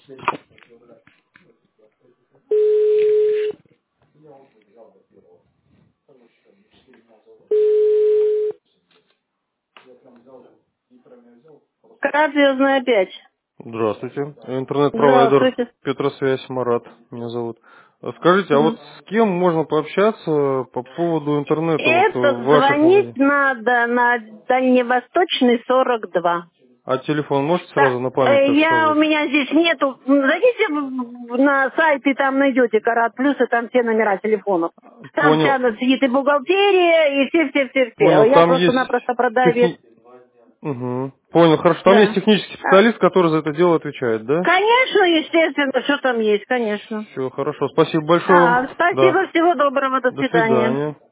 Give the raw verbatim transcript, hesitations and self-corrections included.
Радиозная пять. Здравствуйте. Интернет-провайдер Здравствуйте. Петросвязь, Марат меня зовут. А Скажите, а вот Мгм. с кем можно пообщаться по поводу интернета вот Это в вашей звонить компании? надо на Дальневосточный сорок два. А телефон можете Так, сразу на память, э, так я, у сказать? меня здесь нету. Зайдите в- в- на сайт и там найдете Карат Плюс, и там все номера телефонов. Там Понял. вся сидит и бухгалтерия, и Понял, все-все-все-все. Я там есть просто-напросто продаю вес. техни... Мгм. Понял, хорошо. Там есть Да. технический А, специалист, который за это дело отвечает, да? конечно, естественно, что там есть, конечно. Все, хорошо. Спасибо большое вам. А, Да. спасибо, всего доброго, до До свидания. свидания.